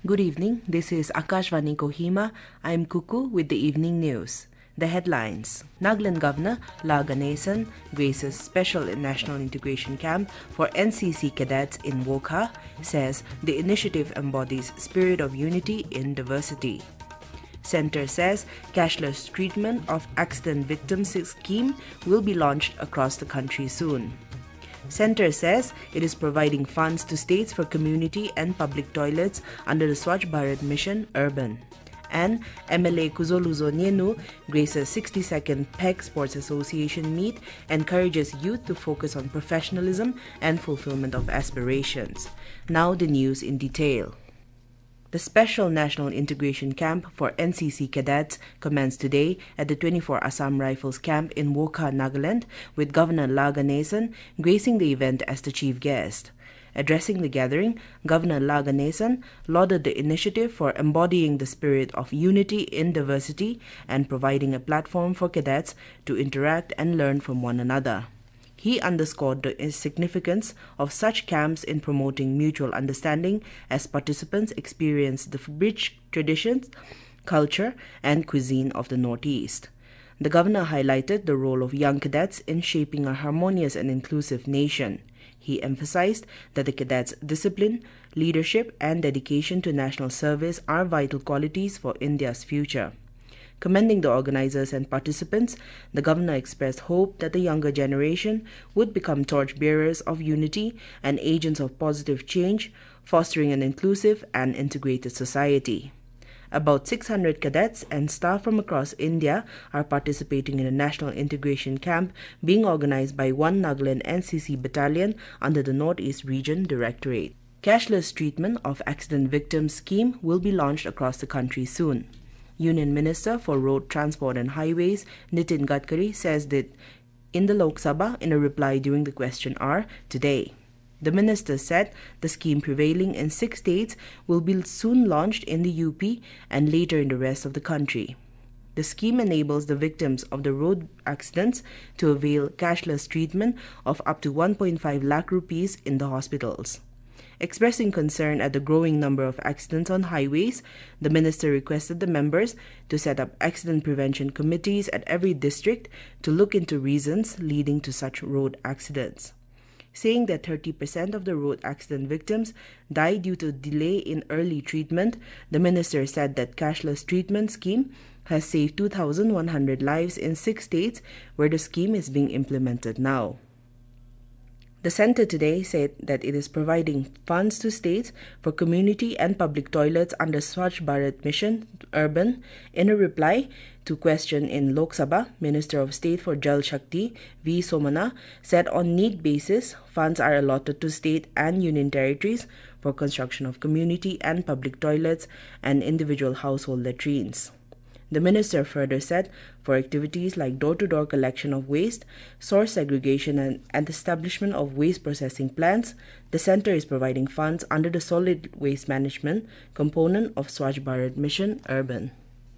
Good evening. This is Akashvani Kohima. I'm Kuku with the evening news. The headlines. Nagaland Governor La Ganesan graces Special National Integration Camp for NCC cadets in Wokha, says the initiative embodies spirit of unity in diversity. Centre says cashless treatment of accident victims scheme will be launched across the country soon. Centre says it is providing funds to states for community and public toilets under the Swachh Bharat Mission Urban. And MLA Kuzoluzo Nienu graces 62nd PEG Sports Association meet, encourages youth to focus on professionalism and fulfillment of aspirations. Now the news in detail. The Special National Integration Camp for NCC cadets commenced today at the 24 Assam Rifles Camp in Wokha, Nagaland, with Governor La Ganesan gracing the event as the chief guest. Addressing the gathering, Governor La Ganesan lauded the initiative for embodying the spirit of unity in diversity and providing a platform for cadets to interact and learn from one another. He underscored the significance of such camps in promoting mutual understanding as participants experience the rich traditions, culture, and cuisine of the Northeast. The governor highlighted the role of young cadets in shaping a harmonious and inclusive nation. He emphasized that the cadets' discipline, leadership, and dedication to national service are vital qualities for India's future. Commending the organizers and participants, the governor expressed hope that the younger generation would become torchbearers of unity and agents of positive change, fostering an inclusive and integrated society. About 600 cadets and staff from across India are participating in a national integration camp being organized by 1 Nagaland NCC battalion under the Northeast Region Directorate. Cashless treatment of accident victims scheme will be launched across the country soon. Union Minister for Road Transport and Highways, Nitin Gadkari, says that in the Lok Sabha in a reply during the question hour today. The minister said the scheme prevailing in 6 states will be soon launched in the UP and later in the rest of the country. The scheme enables the victims of the road accidents to avail cashless treatment of up to 1.5 lakh rupees in the hospitals. Expressing concern at the growing number of accidents on highways, the minister requested the members to set up accident prevention committees at every district to look into reasons leading to such road accidents. Saying that 30% of the road accident victims die due to delay in early treatment, the minister said that cashless treatment scheme has saved 2,100 lives in 6 states where the scheme is being implemented now. The centre today said that it is providing funds to states for community and public toilets under Swachh Bharat Mission Urban. In a reply to question in Lok Sabha, Minister of State for Jal Shakti V. Somana said on need basis, funds are allotted to state and union territories for construction of community and public toilets and individual household latrines. The minister further said for activities like door-to-door collection of waste, source segregation and establishment of waste processing plants, the centre is providing funds under the solid waste management component of Swachh Bharat Mission Urban.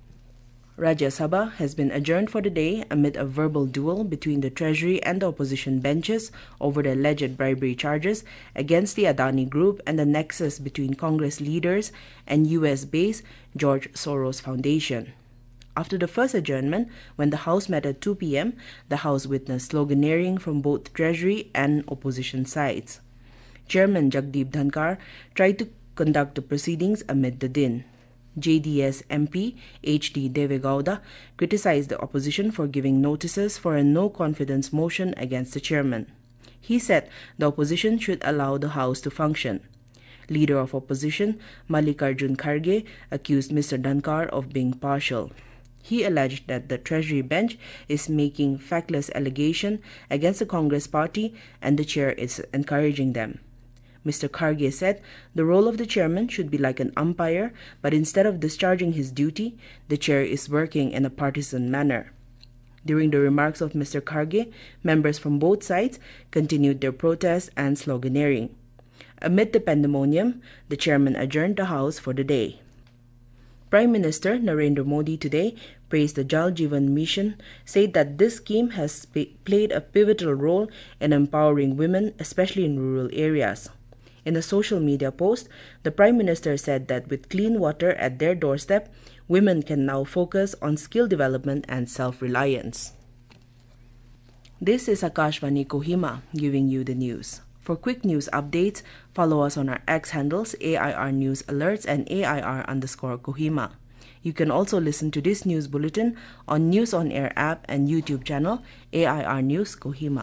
Rajya Sabha has been adjourned for the day amid a verbal duel between the Treasury and the opposition benches over the alleged bribery charges against the Adani Group and the nexus between Congress leaders and US-based George Soros Foundation. After the first adjournment, when the House met at 2 p.m., the House witnessed sloganeering from both Treasury and opposition sides. Chairman Jagdeep Dhankar tried to conduct the proceedings amid the din. JDS MP H.D. Devegowda criticized the opposition for giving notices for a no-confidence motion against the chairman. He said the opposition should allow the House to function. Leader of opposition Mallikarjun Kharge accused Mr. Dhankar of being partial. He alleged that the Treasury bench is making factless allegations against the Congress party and the chair is encouraging them. Mr. Kharge said the role of the chairman should be like an umpire, but instead of discharging his duty, the chair is working in a partisan manner. During the remarks of Mr. Kharge, members from both sides continued their protests and sloganeering. Amid the pandemonium, the chairman adjourned the House for the day. Prime Minister Narendra Modi today praised the Jal Jeevan Mission, said that this scheme has played a pivotal role in empowering women, especially in rural areas. In a social media post, the Prime Minister said that with clean water at their doorstep, women can now focus on skill development and self-reliance. This is Akashvani Kohima giving you the news. For quick news updates, follow us on our X handles AIR News Alerts and AIR_Kohima. You can also listen to this news bulletin on News on Air app and YouTube channel AIR News Kohima.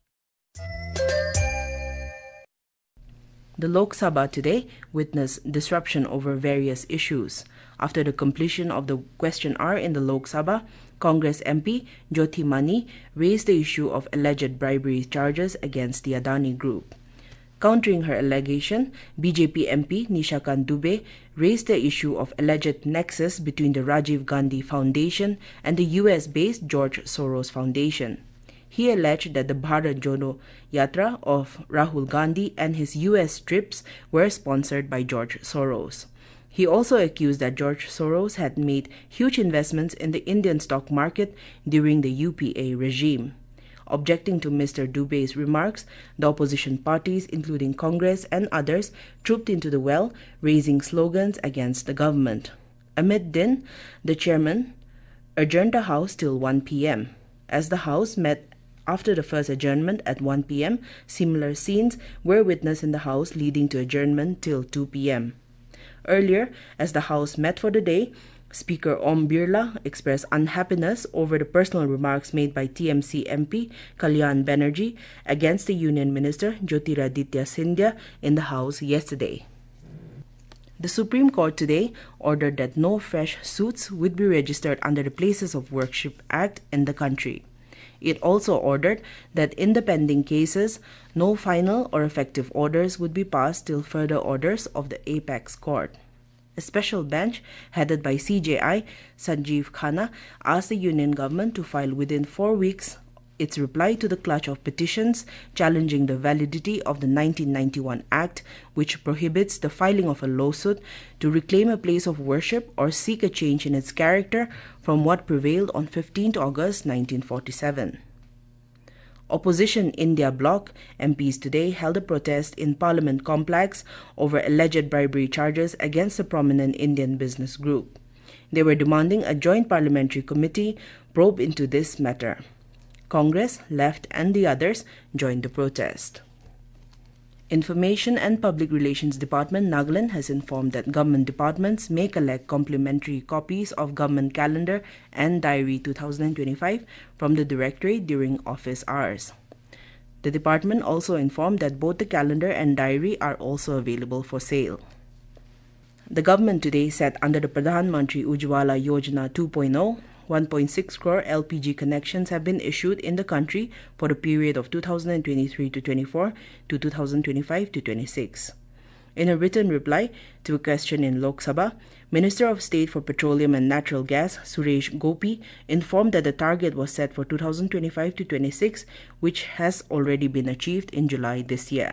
The Lok Sabha today witnessed disruption over various issues. After the completion of the question hour in the Lok Sabha, Congress MP Jyoti Mani raised the issue of alleged bribery charges against the Adani Group. Countering her allegation, BJP MP Nishikant Dubey raised the issue of alleged nexus between the Rajiv Gandhi Foundation and the US-based George Soros Foundation. He alleged that the Bharat Jodo Yatra of Rahul Gandhi and his US trips were sponsored by George Soros. He also accused that George Soros had made huge investments in the Indian stock market during the UPA regime. Objecting to Mr. Dubey's remarks, the opposition parties, including Congress and others, trooped into the well, raising slogans against the government. Amid din, the chairman adjourned the House till 1 p.m. As the House met after the first adjournment at 1 p.m., similar scenes were witnessed in the House, leading to adjournment till 2 p.m. Earlier, as the House met for the day, Speaker Om Birla expressed unhappiness over the personal remarks made by TMC MP Kalyan Banerjee against the Union Minister Jyotiraditya Scindia in the House yesterday. The Supreme Court today ordered that no fresh suits would be registered under the Places of Worship Act in the country. It also ordered that in the pending cases, no final or effective orders would be passed till further orders of the Apex Court. A special bench headed by CJI Sanjeev Khanna asked the Union government to file within 4 weeks its reply to the clutch of petitions challenging the validity of the 1991 Act, which prohibits the filing of a lawsuit to reclaim a place of worship or seek a change in its character from what prevailed on 15 August 1947. Opposition India Bloc MPs today held a protest in Parliament complex over alleged bribery charges against a prominent Indian business group. They were demanding a joint parliamentary committee probe into this matter. Congress, Left and the others joined the protest. Information and Public Relations Department Nagaland has informed that government departments may collect complimentary copies of Government Calendar and Diary 2025 from the Directorate during office hours. The department also informed that both the calendar and diary are also available for sale. The government today said under the Pradhan Mantri Ujjwala Yojana 2.0, 1.6 crore LPG connections have been issued in the country for the period of 2023 to 24 to 2025 to 26. In a written reply to a question in Lok Sabha, Minister of State for Petroleum and Natural Gas Suresh Gopi informed that the target was set for 2025 to 26, which has already been achieved in July this year.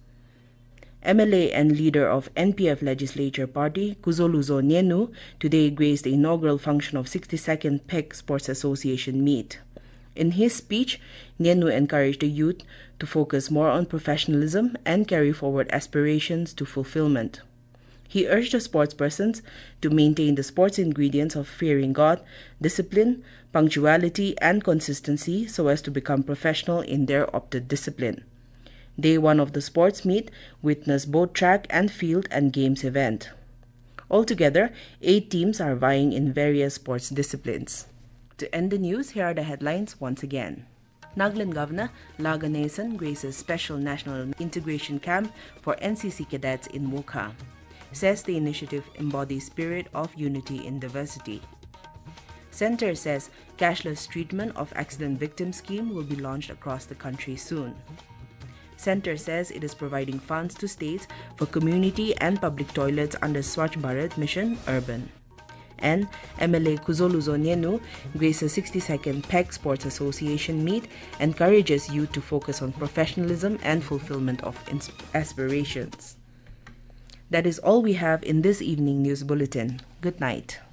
MLA and leader of NPF Legislature Party, Kuzoluzo Nyenu, today graced the inaugural function of 62nd PEC Sports Association meet. In his speech, Nyenu encouraged the youth to focus more on professionalism and carry forward aspirations to fulfillment. He urged the sportspersons to maintain the sports ingredients of fearing God, discipline, punctuality, and consistency so as to become professional in their opted discipline. Day 1 of the sports meet witnessed both track and field and games event. Altogether, 8 teams are vying in various sports disciplines. To end the news, here are the headlines once again. Nagaland Governor La Ganesan graces Special National Integration Camp for NCC cadets in Mukha. Says the initiative embodies spirit of unity in diversity. Centre says cashless treatment of accident victim scheme will be launched across the country soon. Centre says it is providing funds to states for community and public toilets under Swachh Bharat Mission Urban. And MLA Kuzoluzo Nyenu graces 62nd PEC Sports Association meet, encourages youth to focus on professionalism and fulfillment of aspirations. That is all we have in this evening news bulletin. Good night.